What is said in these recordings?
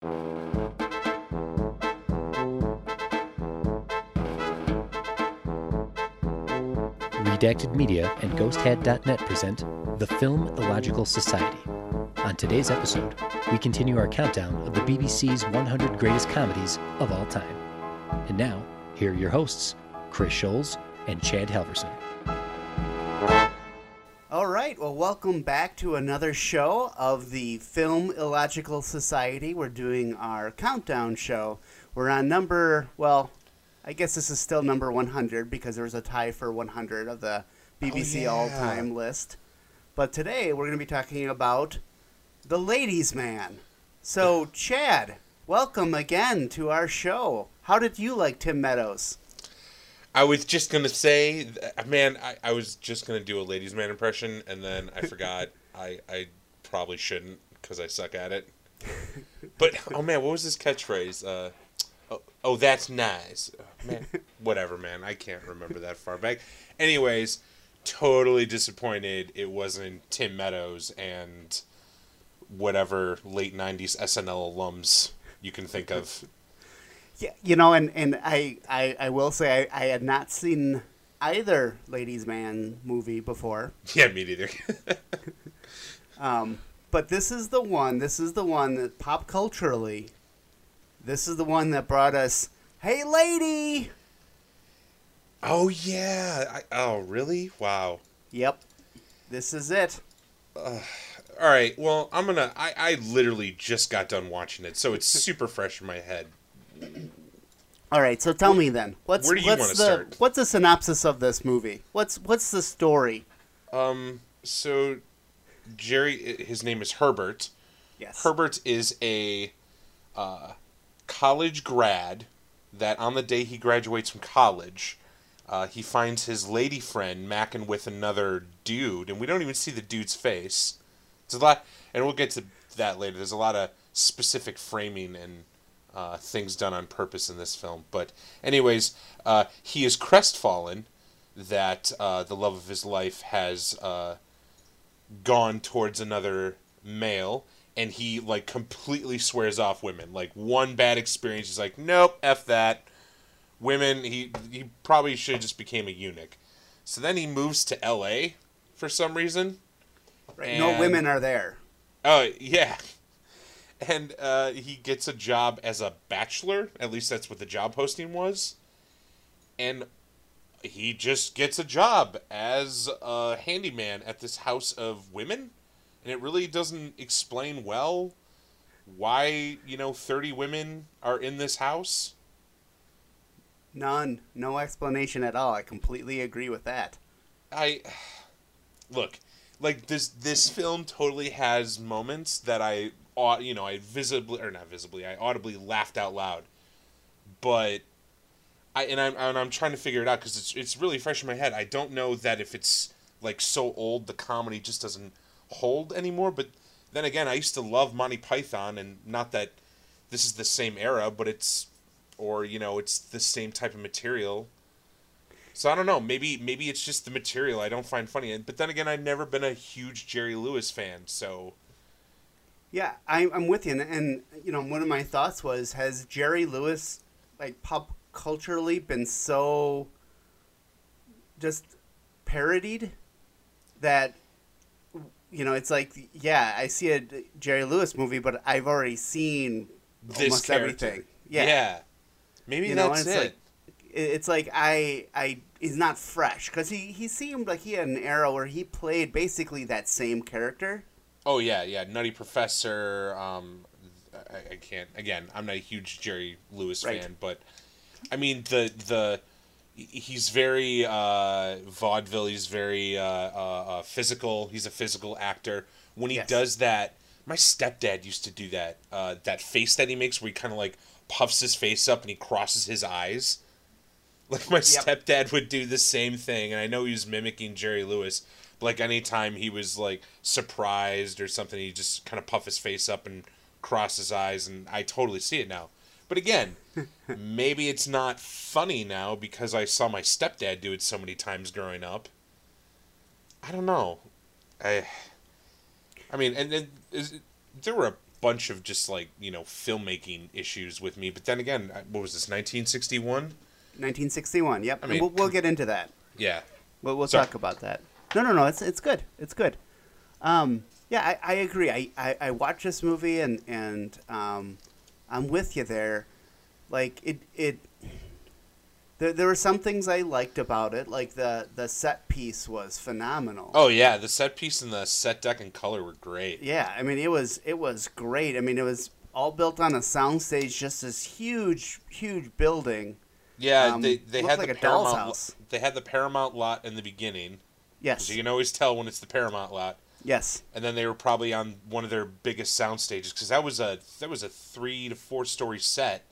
Redacted Media and GhostHead.net present The Film Illogical Society. On today's episode, we continue our countdown of the BBC's 100 greatest comedies of all time. And now, here are your hosts, Chris Scholes and Chad Halverson. All right, well, welcome back to another show of the Film Illogical Society. We're doing our countdown show. We're on number, well, I guess this is still number 100 because there was a tie for 100 of the BBC all-time list. But today we're going to be talking about The Ladies' Man. So, Chad, welcome again to our show. How did you like Tim Meadows? I was just going to say, man, I was just going to do a Ladies' Man impression, and then I forgot. I probably shouldn't because I suck at it. But, oh man, what was his catchphrase? Oh, that's nice. Oh, man, whatever, man. I can't remember that far back. Anyways, totally disappointed it wasn't Tim Meadows and whatever late 90s SNL alums you can think of. Yeah, you know, and I will say I had not seen either Ladies' Man movie before. Yeah, me neither. But this is the one that pop culturally, this is the one that brought us, hey lady! Oh yeah, oh really? Wow. Yep, this is it. All right, well, I literally just got done watching it, so it's super fresh in my head. All right, so tell me then, where do you want to start? What's the synopsis of this movie? What's the story? So Jerry, his name is Herbert. Yes. Herbert is a college grad that on the day he graduates from college, he finds his lady friend macking with another dude, and we don't even see the dude's face. It's a lot, and we'll get to that later. There's a lot of specific framing and things done on purpose in this film. But anyways, he is crestfallen that the love of his life has gone towards another male, and he like completely swears off women. Like one bad experience, he's like, nope, F that. Women, he probably should have just became a eunuch. So then he moves to LA for some reason. Right. No women are there. Oh, yeah. And he gets a job as a bachelor. At least that's what the job posting was. And he just gets a job as a handyman at this house of women. And it really doesn't explain well why, 30 women are in this house. None. No explanation at all. I completely agree with that. Look, like this film totally has moments that I audibly laughed out loud. But I'm trying to figure it out because it's really fresh in my head. I don't know that if it's like so old the comedy just doesn't hold anymore. But then again, I used to love Monty Python, and not that this is the same era, but it's the same type of material. So I don't know. Maybe it's just the material I don't find funny. But then again, I've never been a huge Jerry Lewis fan, so. Yeah, I'm with you. And one of my thoughts was, has Jerry Lewis, like, pop culturally been so just parodied that, it's like, yeah, I see a Jerry Lewis movie, but I've already seen almost everything. Yeah. Maybe that's it. Like, it's like he's not fresh because he seemed like he had an era where he played basically that same character. Oh yeah, Nutty Professor. I can't. Again, I'm not a huge Jerry Lewis fan, but I mean he's very vaudeville. He's very physical. He's a physical actor. When he does that, my stepdad used to do that. That face that he makes, where he kind of like puffs his face up and he crosses his eyes. Like my stepdad would do the same thing, and I know he was mimicking Jerry Lewis. But like anytime he was like surprised or something, he just kind of puff his face up and cross his eyes, and I totally see it now. But again, maybe it's not funny now because I saw my stepdad do it so many times growing up. I don't know. I mean, and then there were bunch of just like, filmmaking issues with me. But then again, what was this, 1961? 1961. Yep. I mean, and we'll get into that. Yeah. We'll talk about that. No. It's good. It's good. Yeah, I agree. I watched this movie and I'm with you there. Like there were some things I liked about it. Like the set piece was phenomenal. Oh yeah, the set piece and the set deck and color were great. Yeah, I mean it was great. I mean it was all built on a soundstage, just this huge building. Yeah, they had like the a doll's Paramount. house. They had the Paramount lot in the beginning. Yes. You can always tell when it's the Paramount lot. Yes. And then they were probably on one of their biggest sound stages because that was a 3 to 4 story set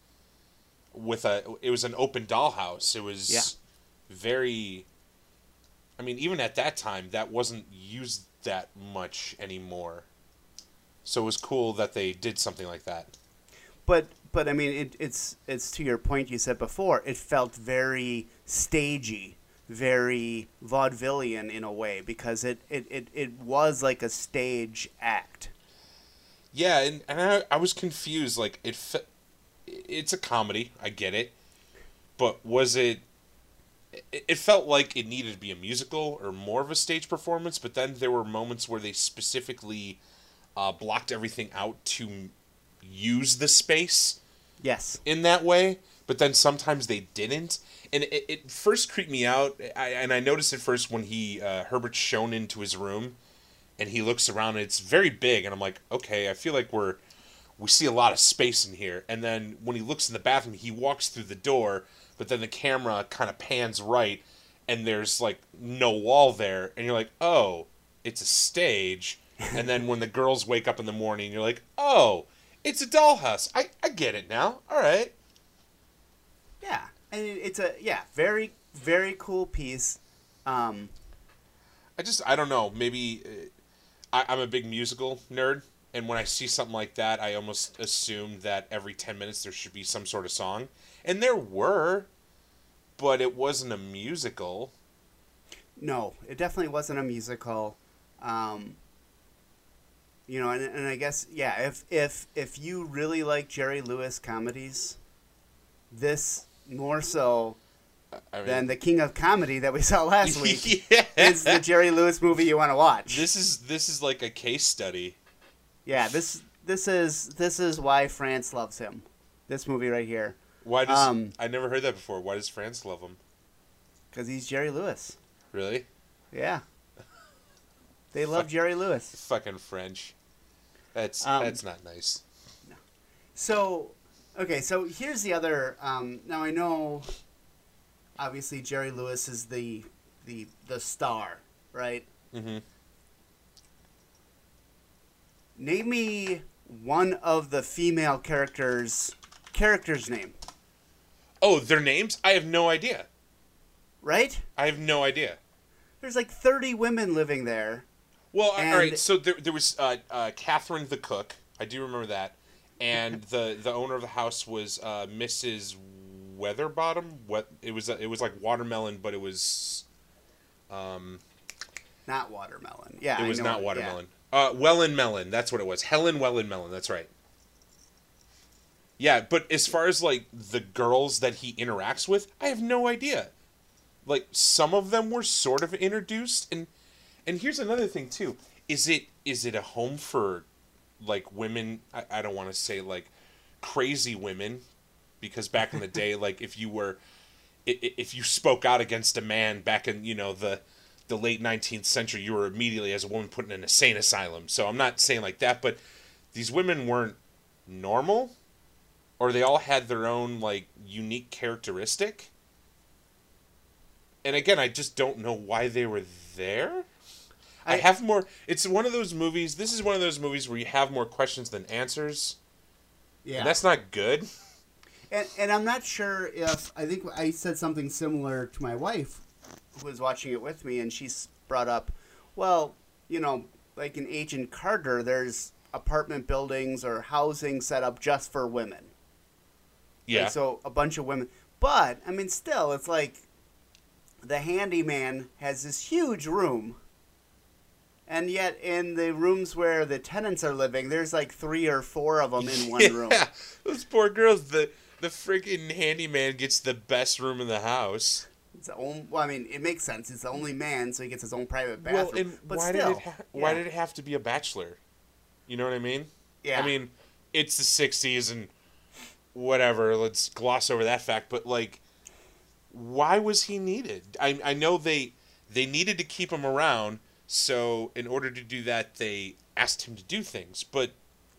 it was an open dollhouse. It was very. I mean, even at that time, that wasn't used that much anymore. So it was cool that they did something like that. But I mean, it's to your point you said before. It felt very stagey, very vaudevillian in a way because it was like a stage act. Yeah, and I was confused. Like it's a comedy, I get it, but was it? It felt like it needed to be a musical or more of a stage performance. But then there were moments where they specifically blocked everything out to use the space. Yes. In that way, but then sometimes they didn't, and it first creeped me out. I noticed it first when Herbert's shown into his room, and he looks around and it's very big, and I'm like, okay, I feel like we see a lot of space in here. And then when he looks in the bathroom, he walks through the door, but then the camera kind of pans right, and there's like no wall there, and you're like, oh, it's a stage. And then when the girls wake up in the morning, you're like, oh, it's a dollhouse. I get it now. All right. Yeah, and it's a very very cool piece. I don't know. Maybe I'm a big musical nerd, and when I see something like that, I almost assume that every 10 minutes there should be some sort of song, and there were, but it wasn't a musical. No, it definitely wasn't a musical. And I guess if you really like Jerry Lewis comedies, this more so than the King of Comedy that we saw last week is the Jerry Lewis movie you want to watch. This is like a case study. Yeah, this is why France loves him. This movie right here. Why does I never heard that before? Why does France love him? Because he's Jerry Lewis. Really? Yeah. They love Jerry Lewis. Fucking French. That's not nice. No. So, okay, so here's the other. Now I know, obviously Jerry Lewis is the star, right? Mm-hmm. Name me one of the female character's name. Oh, their names? I have no idea. Right? I have no idea. There's like 30 women living there. Well, all right. So there was Catherine the cook. I do remember that, and the owner of the house was Mrs. Weatherbottom. It was like watermelon, but it was not watermelon. Yeah, it was not watermelon. Yeah. Wellen Melon. That's what it was. Helen Wellen Melon. That's right. Yeah, but as far as like the girls that he interacts with, I have no idea. Like some of them were sort of introduced, and here's another thing too. Is it a home for like women? I don't want to say like crazy women, because back in the day, like if you spoke out against a man back in the late 19th century, you were immediately as a woman put in an insane asylum. So I'm not saying like that, but these women weren't normal, or they all had their own like unique characteristic. And again, I just don't know why they were there. I have more. It's one of those movies. This is one of those movies where you have more questions than answers. Yeah, and that's not good. And I'm not sure if I think I said something similar to my wife, who was watching it with me, and she's brought up, well, like in Agent Carter, there's apartment buildings or housing set up just for women. Yeah. And so a bunch of women, but I mean, still, it's like the handyman has this huge room. And yet, in the rooms where the tenants are living, there's like 3 or 4 of them in one room. Yeah, those poor girls. The freaking handyman gets the best room in the house. Well, I mean, it makes sense. He's the only man, so he gets his own private bathroom. Well, and but why still, why did it have to be a bachelor? You know what I mean? Yeah. I mean, it's the 60s and whatever. Let's gloss over that fact. But, like, why was he needed? I know they needed to keep him around, so in order to do that, they asked him to do things. But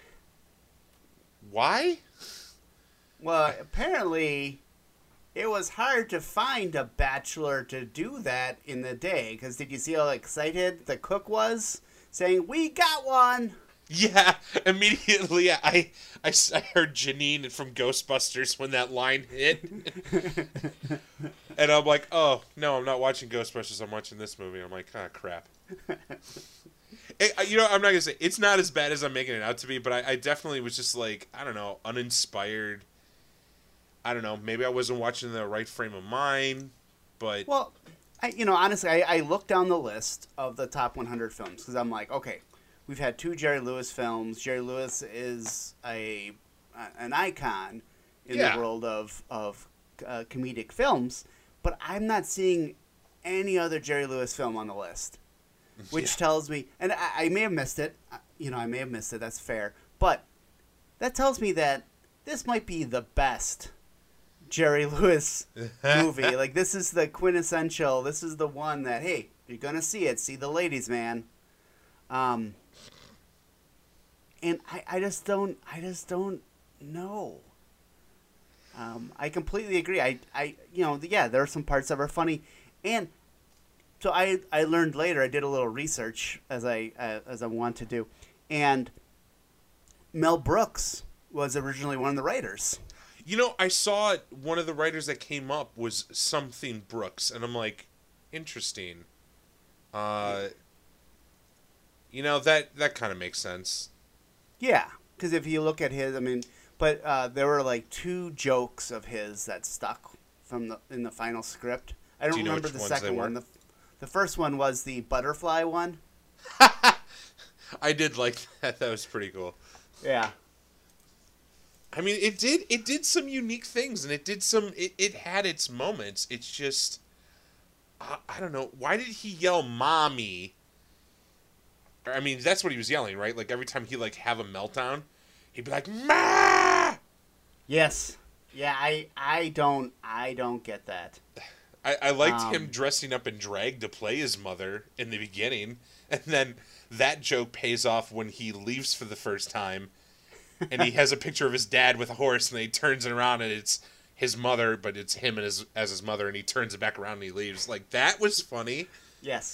why? Well, apparently, it was hard to find a bachelor to do that in the day. Because did you see how excited the cook was? Saying, "We got one!" Yeah, immediately I heard Janine from Ghostbusters when that line hit. And I'm like, oh, no, I'm not watching Ghostbusters, I'm watching this movie. I'm like, ah, crap. I'm not going to say, it's not as bad as I'm making it out to be, but I definitely was just like, I don't know, uninspired. I don't know, maybe I wasn't watching the right frame of mind, but... Well, honestly, I looked down the list of the top 100 films, because I'm like, okay, we've had 2 Jerry Lewis films. Jerry Lewis is an icon in the world of comedic films, but I'm not seeing any other Jerry Lewis film on the list, which tells me, and I may have missed it. I may have missed it. That's fair, but that tells me that this might be the best Jerry Lewis movie. Like, this is the quintessential. This is the one that, hey, you're gonna see it. See the ladies, man. And I just don't know. I completely agree. There are some parts that are funny, and so I learned later. I did a little research as I want to do, and Mel Brooks was originally one of the writers. I saw one of the writers that came up was something Brooks, and I'm like, interesting. That kind of makes sense. Yeah, because if you look at his, but there were like 2 jokes of his that stuck in the final script. I don't remember the second one. The first one was the butterfly one. I did like that. That was pretty cool. Yeah. I mean, it did some unique things, and it had its moments. It's just, I don't know. Why did he yell "mommy"? I mean, that's what he was yelling, right? Like, every time he, have a meltdown, he'd be like, "Ma!" Yes. Yeah, I don't get that. I liked him dressing up in drag to play his mother in the beginning, and then that joke pays off when he leaves for the first time, and he has a picture of his dad with a horse, and he turns it around, and it's his mother, but it's him as his mother, and he turns it back around and he leaves. Like, that was funny. Yes.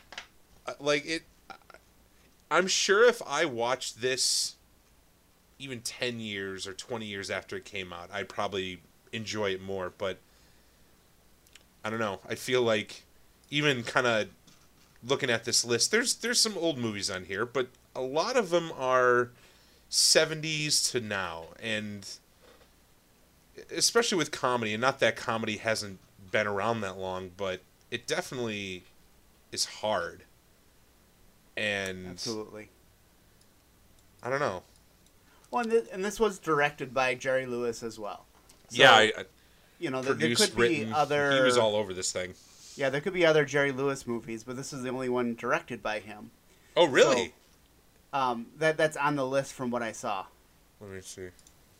I'm sure if I watched this even 10 years or 20 years after it came out, I'd probably enjoy it more, but I don't know. I feel like even kind of looking at this list, there's some old movies on here, but a lot of them are 70s to now, and especially with comedy, and not that comedy hasn't been around that long, but it definitely is hard. And absolutely. I don't know. Well, and this was directed by Jerry Lewis as well. So, yeah, there could be other. He was all over this thing. Yeah, there could be other Jerry Lewis movies, but this is the only one directed by him. Oh, really? So, that's on the list from what I saw. Let me see.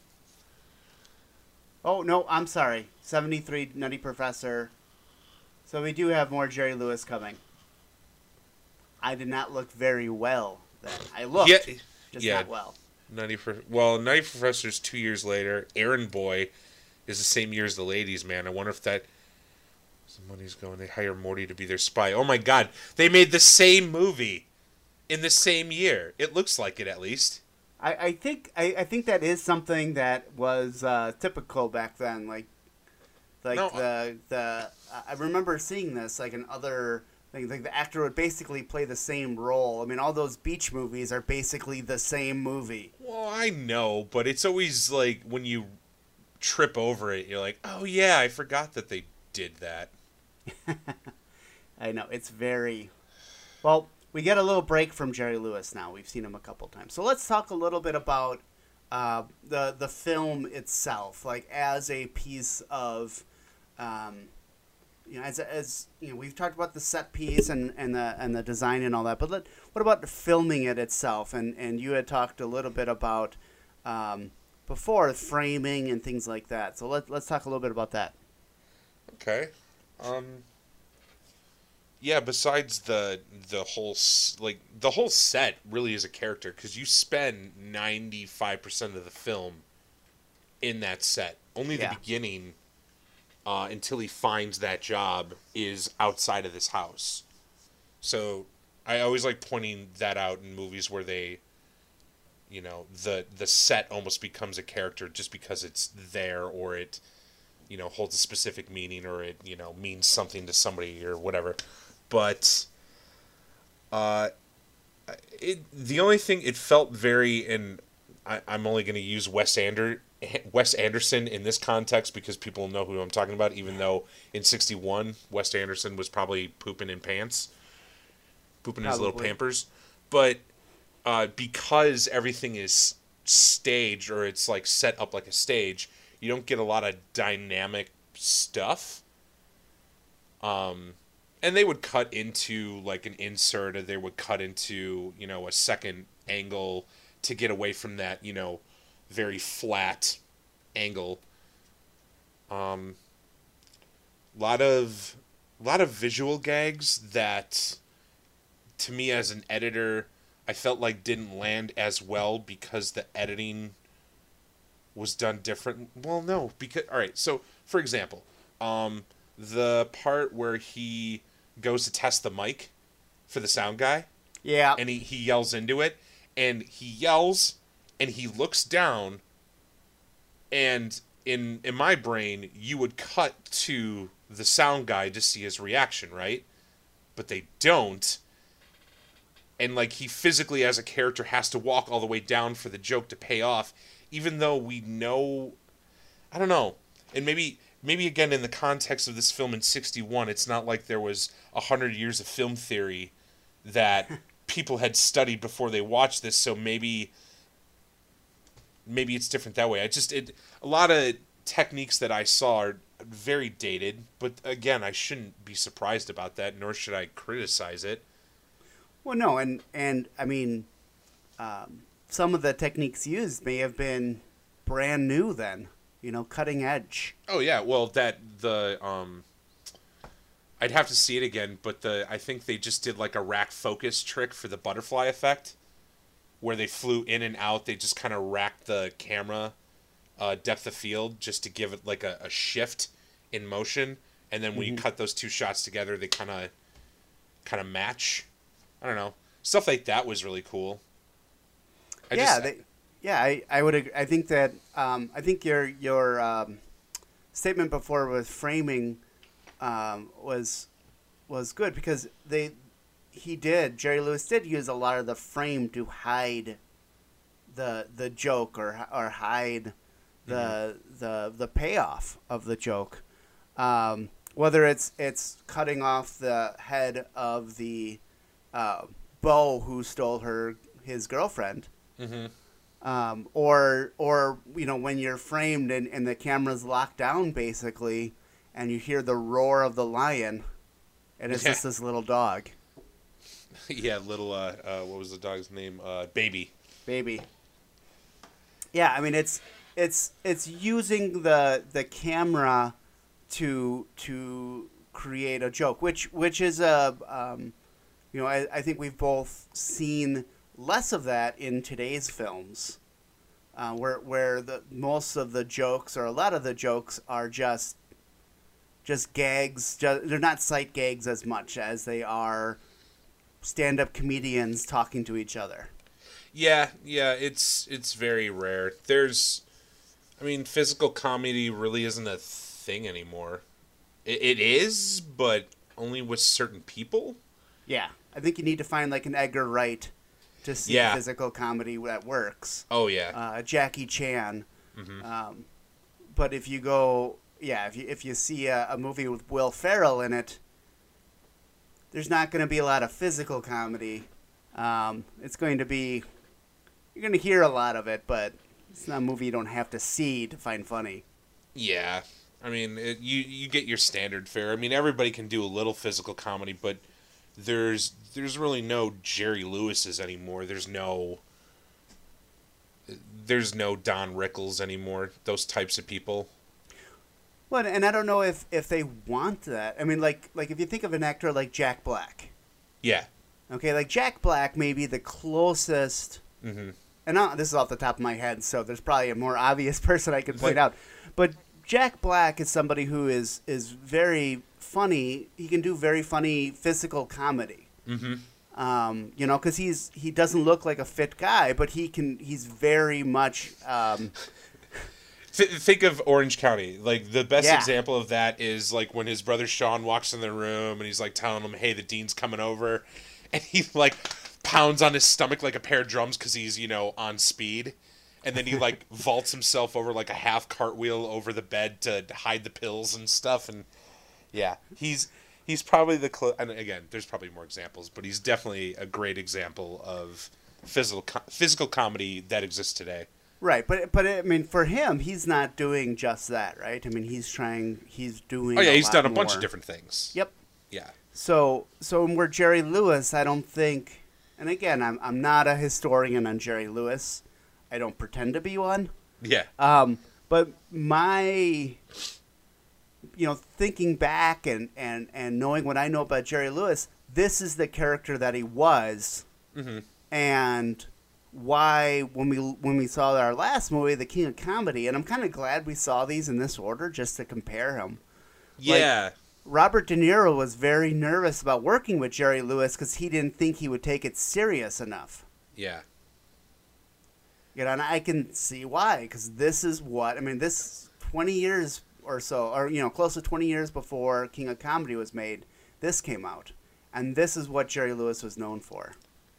Oh no, I'm sorry. 73 Nutty Professor. So we do have more Jerry Lewis coming. I did not look very well then. I looked, just not well. Nutty Professor's 2 years later. Errand Boy is the same year as The Ladies Man. I wonder if that some money's going. They hire Morty to be their spy. Oh my God, they made the same movie in the same year. It looks like it, at least. I think that is something that was typical back then. Like no, I remember seeing this like in other. Like the actor would basically play the same role. I mean, all those beach movies are basically the same movie. Well, I know, but it's always like when you trip over it, you're like, oh yeah, I forgot that they did that. I know. It's very... Well, we get a little break from Jerry Lewis now. We've seen him a couple times. So let's talk a little bit about the film itself, like as a piece of, as you know, we've talked about the set piece and the design and all that. But what about filming it itself? And you had talked a little bit about before framing and things like that. So let's talk a little bit about that. Okay. Yeah, besides the whole the whole set really is a character, because you spend 95% of the film in that set. Only the beginning, until he finds that job, is outside of this house. So I always like pointing that out in movies where they, the set almost becomes a character just because it's there, or it, holds a specific meaning, or it, means something to somebody or whatever. But the only thing, it felt very, and I'm only going to use Wes Anderson in this context because people know who I'm talking about, even though in 1961, Wes Anderson was probably pooping in his little Pampers. But because everything is staged, or it's like set up like a stage, you don't get a lot of dynamic stuff. And they would cut into like an insert, or they would cut into, a second angle to get away from that, very flat angle. Lot of visual gags that, to me as an editor, I felt like didn't land as well because the editing was done different. Well, no, because, all right, so for example, the part where he goes to test the mic for the sound guy. Yeah. And he yells into it, and he yells, and he looks down, and in my brain, you would cut to the sound guy to see his reaction, right? But they don't. And, like, he physically, as a character, has to walk all the way down for the joke to pay off, even though we know... I don't know. And maybe again, in the context of this film in 1961, it's not like there was 100 years of film theory that people had studied before they watched this, so maybe it's different that way. A lot of techniques that I saw are very dated, but again, I shouldn't be surprised about that, nor should I criticize it. Well, no, and I mean, some of the techniques used may have been brand new then. Cutting edge. Oh yeah, well I'd have to see it again, but I think they just did like a rack focus trick for the butterfly effect, where they flew in and out. They just kind of racked the camera depth of field just to give it like a shift in motion, and then when you cut those two shots together, they kind of match. I don't know, stuff like that was really cool. I would agree. I think that I think your statement before with framing was good, because Jerry Lewis did use a lot of the frame to hide the joke, or hide the payoff of the joke, whether it's cutting off the head of the beau who stole his girlfriend. Mm-hmm. Or when you're framed and the camera's locked down, basically, and you hear the roar of the lion, and it's just this little dog. Yeah, little, what was the dog's name? Baby. Baby. Yeah, I mean, it's using the camera to create a joke, which is I think we've both seen less of that in today's films, where most of the jokes, or a lot of the jokes, are just gags. They're not sight gags as much as they are stand-up comedians talking to each other. Yeah, it's very rare. Physical comedy really isn't a thing anymore. It is, but only with certain people. Yeah, I think you need to find like an Edgar Wright to see physical comedy that works. Oh yeah, Jackie Chan. Mm-hmm. But if you go, if you see a movie with Will Ferrell in it, there's not going to be a lot of physical comedy. It's going to be, you're going to hear a lot of it, but it's not a movie you don't have to see to find funny. Yeah. I mean, you get your standard fare. I mean, everybody can do a little physical comedy, but there's really no Jerry Lewis's anymore. There's no Don Rickles anymore. Those types of people. Well, and I don't know if they want that. I mean, like if you think of an actor like Jack Black. Yeah. Okay, like Jack Black may be the closest. Mm-hmm. And this is off the top of my head, so there's probably a more obvious person I could point out. But Jack Black is somebody who is very funny. He can do very funny physical comedy. Mm-hmm. You know, because he doesn't look like a fit guy, but he's very much. Think of Orange County. Like, the best Yeah. example of that is like when his brother Sean walks in the room and he's like telling him, "Hey, the dean's coming over," and he like pounds on his stomach like a pair of drums because he's, you know, on speed. And then he, like, vaults himself over, like, a half cartwheel over the bed to hide the pills and stuff. And, yeah, he's probably and again, there's probably more examples, but he's definitely a great example of physical comedy that exists today. Right, but I mean, for him, he's not doing just that, right? I mean, he's doing. Oh, yeah, he's lot done a bunch more. of different things. Yep. Yeah. So where Jerry Lewis, I don't think, and again, I'm not a historian on Jerry Lewis. I don't pretend to be one. Yeah. But my, thinking back and knowing what I know about Jerry Lewis, this is the character that he was, Mm-hmm. and why when we saw our last movie, The King of Comedy, and I'm kind of glad we saw these in this order just to compare him. Yeah. Robert De Niro was very nervous about working with Jerry Lewis because he didn't think he would take it serious enough. Yeah. And I can see why, because this is this 20 years or so, or, close to 20 years before King of Comedy was made, this came out. And this is what Jerry Lewis was known for.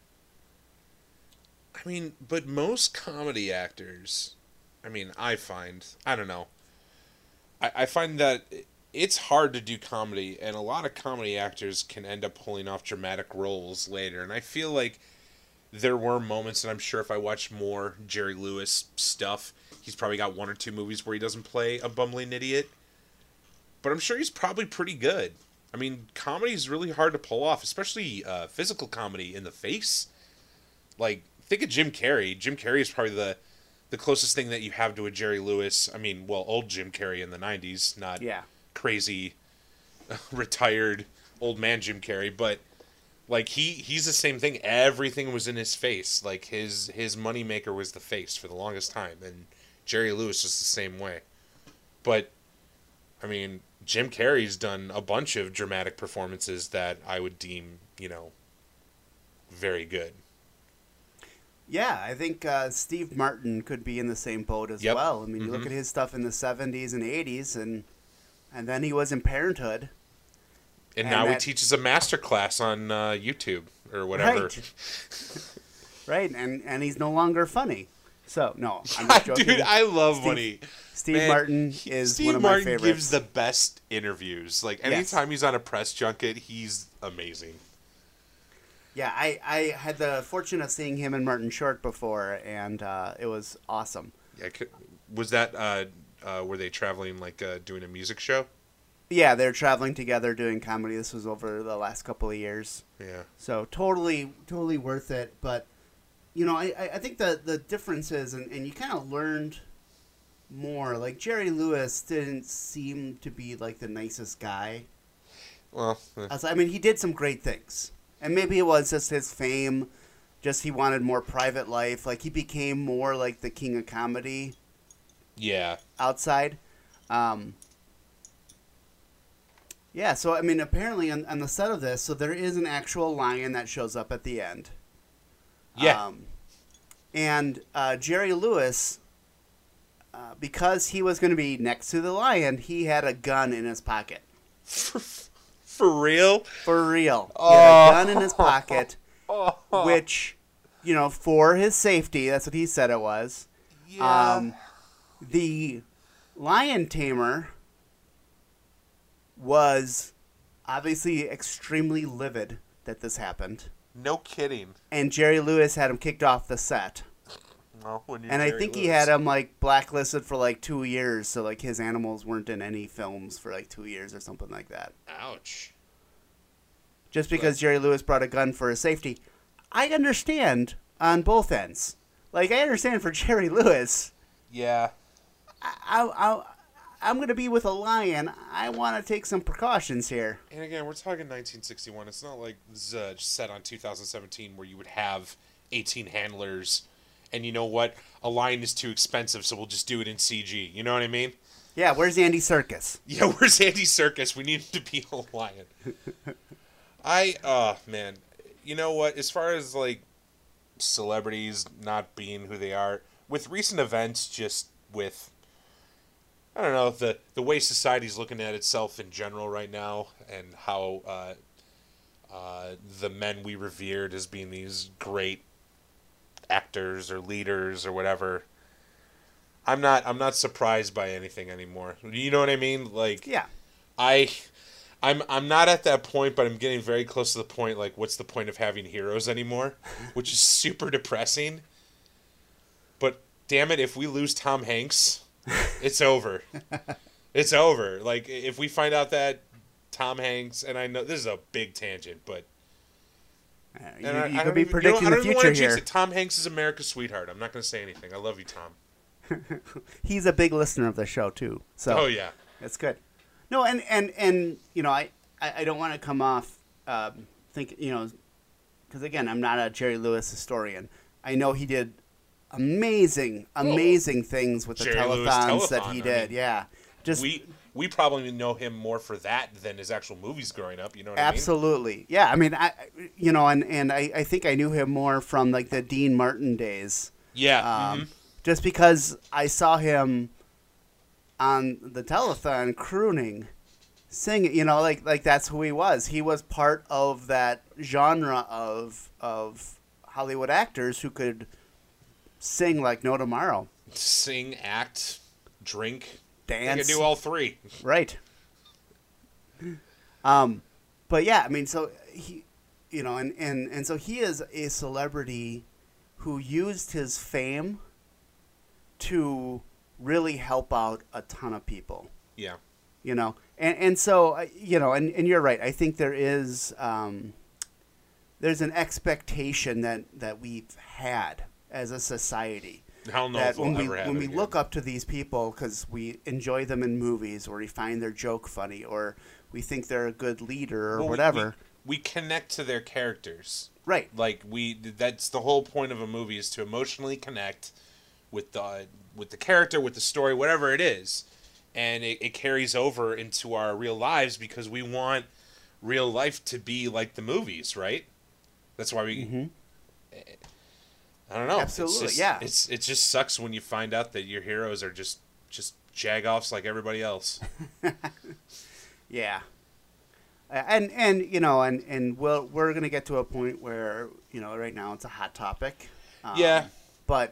I mean, but most comedy actors, I don't know. I find that it's hard to do comedy, and a lot of comedy actors can end up pulling off dramatic roles later. And I feel like there were moments, and I'm sure if I watch more Jerry Lewis stuff, he's probably got one or two movies where he doesn't play a bumbling idiot. But I'm sure he's probably pretty good. I mean, comedy is really hard to pull off, especially physical comedy in the face. Like, think of Jim Carrey. Jim Carrey is probably the closest thing that you have to a Jerry Lewis. I mean, well, old Jim Carrey in the 90s, not crazy, retired old man Jim Carrey, but like he's the same thing. Everything was in his face. Like his moneymaker was the face for the longest time, and Jerry Lewis was the same way. But I mean, Jim Carrey's done a bunch of dramatic performances that I would deem, very good. Yeah, I think Steve Martin could be in the same boat as well. I mean, you look at his stuff in the 70s and 80s, and then he was in Parenthood. And now he teaches a master class on YouTube or whatever. Right, and he's no longer funny. So, no, I'm just joking. Dude, I love when Steve Martin is one of my favorites. Steve Martin gives the best interviews. Like, anytime he's on a press junket, he's amazing. Yeah, I had the fortune of seeing him and Martin Short before, and it was awesome. Yeah, was that, were they traveling, like, doing a music show? Yeah, they're traveling together doing comedy. This was over the last couple of years. Yeah. So totally worth it. But, I think the difference is, and you kind of learned more. Like, Jerry Lewis didn't seem to be, like, the nicest guy. Well, I mean, he did some great things. And maybe it was just his fame. Just he wanted more private life. Like, he became more like the king of comedy. Yeah. Outside. Yeah, so, I mean, apparently on the set of this, so there is an actual lion that shows up at the end. Yeah. And Jerry Lewis, because he was going to be next to the lion, he had a gun in his pocket. For real? For real. He had a gun in his pocket, which, for his safety, that's what he said it was. Yeah. The lion tamer was obviously extremely livid that this happened. No kidding. And Jerry Lewis had him kicked off the set. Well, and I think he had him like blacklisted for like 2 years, so like his animals weren't in any films for like 2 years or something like that. Ouch. Just because Jerry Lewis brought a gun for his safety. I understand on both ends. Like, I understand for Jerry Lewis. Yeah. I'm going to be with a lion. I want to take some precautions here. And again, we're talking 1961. It's not like this is set on 2017 where you would have 18 handlers and you know what? A lion is too expensive, so we'll just do it in CG. You know what I mean? Yeah, where's Andy Serkis? Yeah, where's Andy Serkis? We need him to be a lion. Man. You know what? As far as, like, celebrities not being who they are, with recent events, just with, I don't know, the way society's looking at itself in general right now, and how the men we revered as being these great actors or leaders or whatever, I'm not surprised by anything anymore. You know what I mean? Like, yeah, I'm not at that point, but I'm getting very close to the point. Like, what's the point of having heroes anymore? Which is super depressing. But damn it, if we lose Tom Hanks, it's over. It's over. Like, if we find out that Tom Hanks, and I know this is a big tangent, but you could be predicting the future here. Tom Hanks is America's sweetheart. I'm not going to say anything. I love you, Tom. He's a big listener of the show too. So oh yeah, that's good. No, and you know, I don't want to come off because again, I'm not a Jerry Lewis historian. I know he did amazing things with the telethons that he did. Yeah, just we probably know him more for that than his actual movies growing up. You know what absolutely. I mean? Yeah, I mean, I think I knew him more from like the Dean Martin days. Yeah. Just because I saw him on the telethon crooning, singing, you know, like that's who he was. He was part of that genre of Hollywood actors who could sing like no tomorrow. Sing, act, drink, dance. They could do all three. Right. But yeah, I mean, so he, you know, and so he is a celebrity who used his fame to really help out a ton of people. Yeah. You know, and so, you know, and you're right. I think there is, there's an expectation that we've had as a society. Hell no, that we'll never have when it we again. look up to these people because we enjoy them in movies, or we find their joke funny, or we think they're a good leader, or whatever. We connect to their characters. Right. Like, that's the whole point of a movie, is to emotionally connect with the character, with the story, whatever it is. And it carries over into our real lives because we want real life to be like the movies, right? That's why we... Mm-hmm. I don't know. Absolutely, yeah. It just sucks when you find out that your heroes are just jag-offs like everybody else. Yeah. And you know, and we're going to get to a point where, you know, right now it's a hot topic. Yeah. But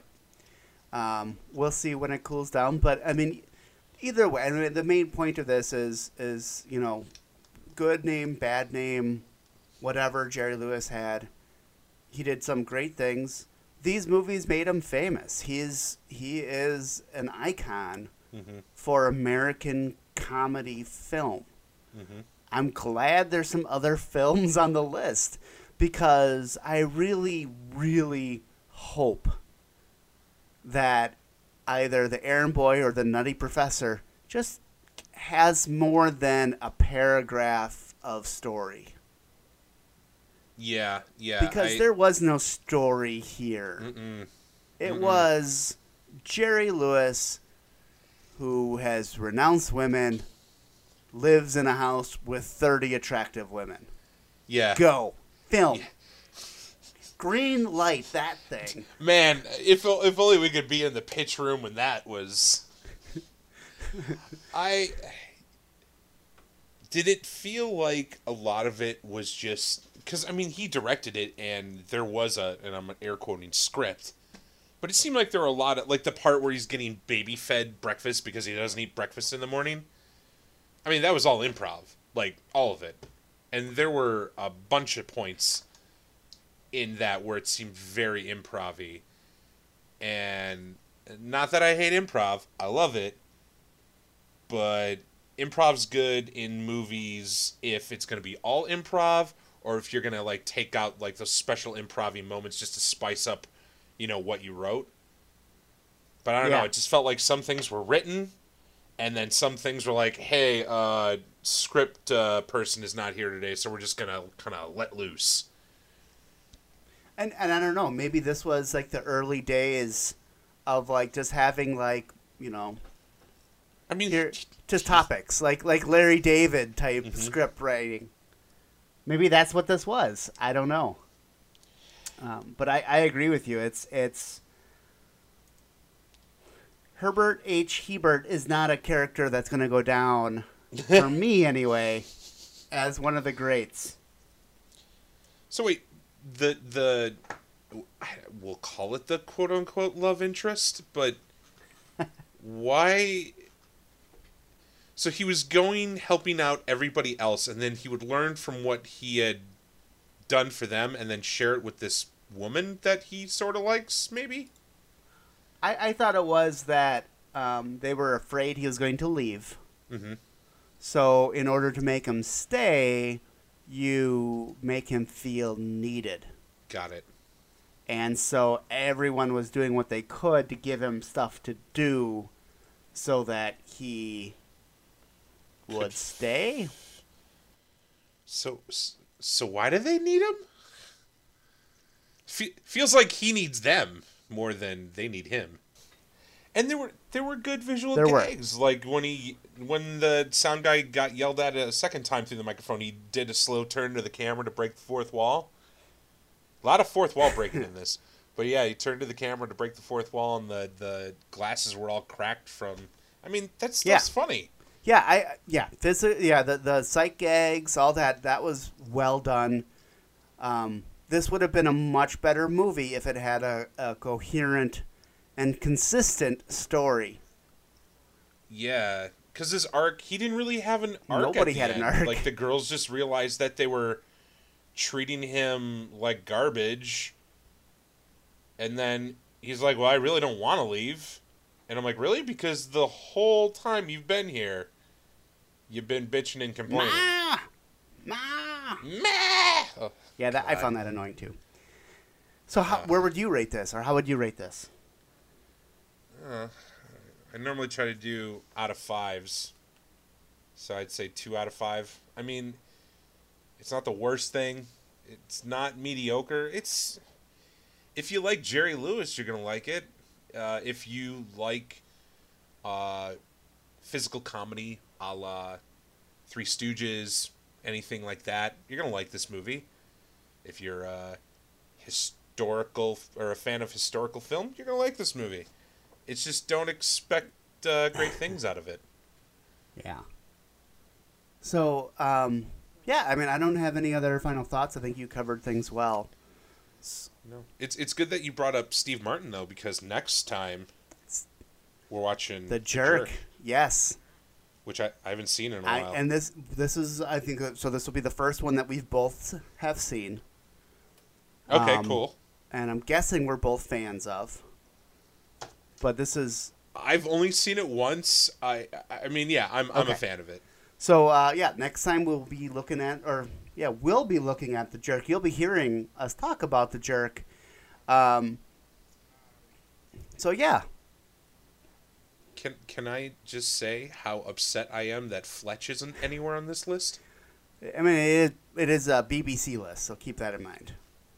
we'll see when it cools down. But, I mean, either way, I mean, the main point of this is, you know, good name, bad name, whatever Jerry Lewis had. He did some great things. These movies made him famous. He is an icon for American comedy film. Mm-hmm. I'm glad there's some other films on the list because I really, really hope that either The Errand Boy or The Nutty Professor just has more than a paragraph of story. Yeah. Because there was no story here. It was Jerry Lewis, who has renounced women, lives in a house with 30 attractive women. Yeah. Go. Film. Yeah. Green light that thing. Man, if only we could be in the pitch room when that was... Did it feel like a lot of it was just... Because, I mean, he directed it, and there was and I'm air quoting, script. But it seemed like there were a lot of... Like, the part where he's getting baby-fed breakfast because he doesn't eat breakfast in the morning. I mean, that was all improv. Like, all of it. and there were a bunch of points in that where it seemed very improv-y. And not that I hate improv, I love it, but improv's good in movies if it's going to be all improv, or if you're going to like take out like those special improv-y moments just to spice up, what you wrote. But I don't know, it just felt like some things were written, and then some things were like, hey, script person is not here today, so we're just going to kind of let loose. And I don't know, maybe this was like the early days of like just having like, I mean, just topics like Larry David type script writing. Maybe that's what this was. I don't know. But I agree with you. It's Herbert H. Hebert is not a character that's going to go down, for me anyway, as one of the greats. So wait, we'll call it the quote-unquote love interest, but why? So he was helping out everybody else, and then he would learn from what he had done for them and then share it with this woman that he sort of likes, maybe? I thought it was that they were afraid he was going to leave. Mm-hmm. So in order to make him stay, you make him feel needed. Got it. And so everyone was doing what they could to give him stuff to do so that he would stay. So why do they need him? Feels like he needs them more than they need him. And there were good visual gags. Like when the sound guy got yelled at a second time through the microphone, he did a slow turn to the camera to break the fourth wall. A lot of fourth wall breaking in this. But yeah, he turned to the camera to break the fourth wall, and the glasses were all cracked from... I mean, that's funny. Yeah, the sight gags, all that was well done. This would have been a much better movie if it had a coherent and consistent story. Yeah, because his arc, he didn't really have an arc. Nobody had an arc. Like, the girls just realized that they were treating him like garbage. And then he's like, well, I really don't want to leave. And I'm like, really? Because the whole time you've been here, you've been bitching and complaining. Ma! Oh, yeah, I found that annoying too. So where would you rate this, or how would you rate this? I normally try to do out of 5s. So I'd say 2 out of 5. I mean, it's not the worst thing. It's not mediocre. It's... If you like Jerry Lewis, you're going to like it. If you like physical comedy a la Three Stooges, anything like that, you're going to like this movie. If you're a fan of historical film, you're going to like this movie. It's just don't expect great things out of it. Yeah. So, I mean, I don't have any other final thoughts. I think you covered things well. No, it's good that you brought up Steve Martin though, because next time we're watching The Jerk. Yes. Which I haven't seen in a while. And this is, I think, so this will be the first one that we've both have seen. Okay, cool. And I'm guessing we're both fans of. But this is... I've only seen it once. I mean, yeah, I'm a fan of it. So, next time we'll be looking at, we'll be looking at The Jerk. You'll be hearing us talk about The Jerk. So, yeah. Can I just say how upset I am that Fletch isn't anywhere on this list? I mean, it is a BBC list, so keep that in mind.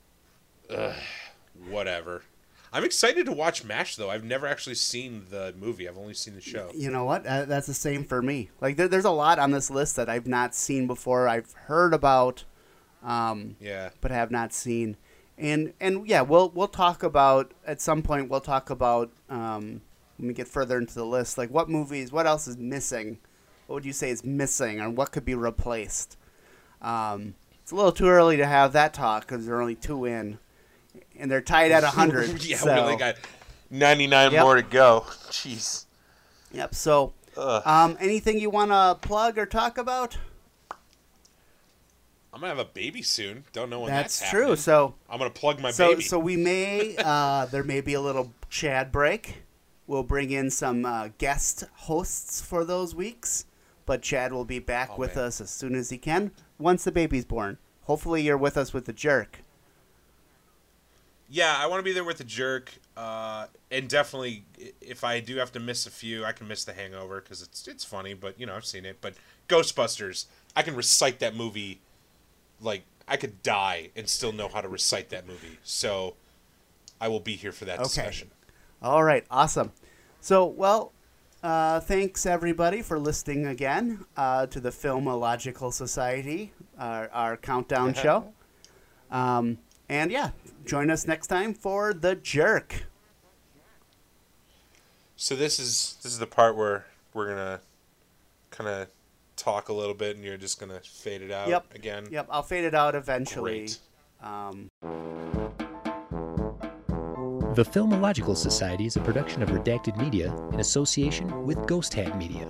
Whatever. I'm excited to watch MASH, though. I've never actually seen the movie. I've only seen the show. You know what? That's the same for me. Like, there's a lot on this list that I've not seen before. I've heard about, but have not seen. And we'll talk about, at some point, when we get further into the list, like what movies, what else is missing? What would you say is missing, or what could be replaced? It's a little too early to have that talk because there are only 2 in. And they're tied at 100. Yeah, we only got 99 more to go. Jeez. Yep. So, anything you want to plug or talk about? I'm gonna have a baby soon. Don't know when That's that's true. happening. So I'm gonna plug my baby. So we may there may be a little Chad break. We'll bring in some guest hosts for those weeks, but Chad will be back with us as soon as he can once the baby's born. Hopefully, you're with us with the jerk. Yeah, I want to be there with the jerk, and definitely if I do have to miss a few, I can miss The Hangover because it's funny, but I've seen it. But Ghostbusters, I can recite that movie. Like, I could die and still know how to recite that movie. So I will be here for that discussion. All right. Awesome. So, well, thanks, everybody, for listening again to the Filmological Society, our countdown show. And, yeah, join us next time for The Jerk. So this is the part where we're going to kind of talk a little bit, and you're just going to fade it out again? Yep, I'll fade it out eventually. Great. The Filmological Society is a production of Redacted Media in association with Ghost Hat Media.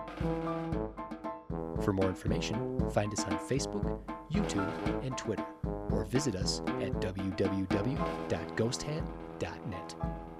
For more information, find us on Facebook, YouTube, and Twitter, or visit us at www.ghosthat.net.